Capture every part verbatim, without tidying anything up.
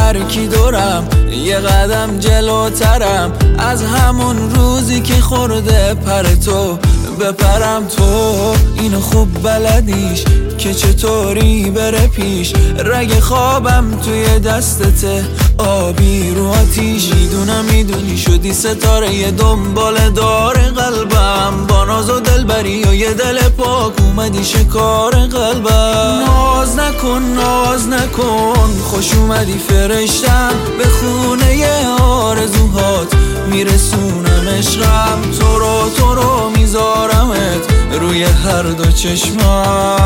هر کی دورم یه قدم جلوترم، از همون روزی که خورده پر تو بپرم. تو اینو خوب بلدیش که چطوری بره پیش، رگ خوابم توی دستته آبی رو آتیش. میدونم میدونی شدی ستاره یه دنبال دار قلبم، با ناز و دلبری و یه دل پاک اومدی شکار قلبم. ناز نکن ناز نکن خوش اومدی فرشتم، به خونه آرزوهات میرسونم عشقم. تو رو تو رو میذارمت روی هر دو چشمم.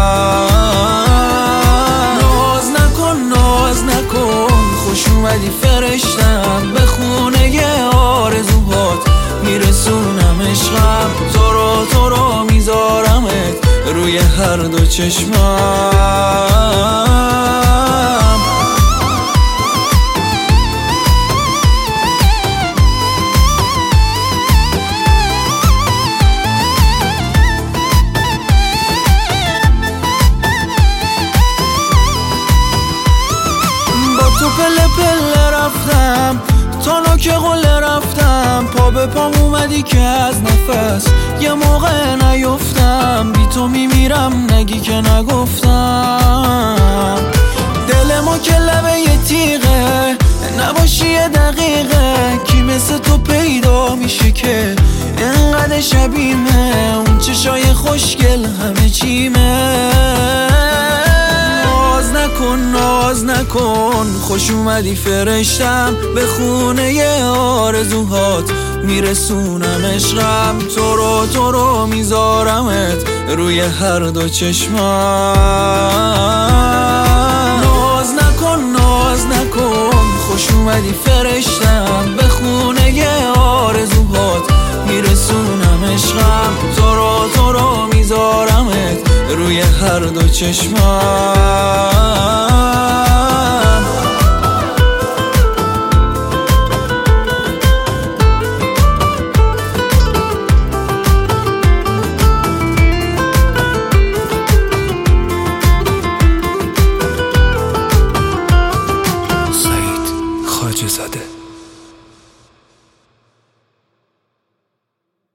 ناز نکن ناز نکن خوش اومدی فرشتم، به خونه آرزوهات میرسونم عشقم. تو رو تو رو میذارمت روی هر دو چشمم. تو پله پله رفتم تا نوک قله رفتم، پا به پام اومدی که از نفس یه موقع نیفتم. بی تو میمیرم نگی که نگفتم، دل ما که لبه یه تیغه نباشی یه دقیقه. کی مثل تو پیدا میشه که انقدر شبیمه، اون چشای خوشگل همه چیمه. ناز نکن ناز نکن خوش اومدی فرشتم، به خونه آرزوهات میرسونم عشقم. تو رو تو رو میذارمت روی هر دو چشمم. ناز نکن ناز نکن خوش اومدی فرشتم، به خونه آرزوهات میرسونم عشقم. تو رو تو رو میذارمت روی هر دو چشمم.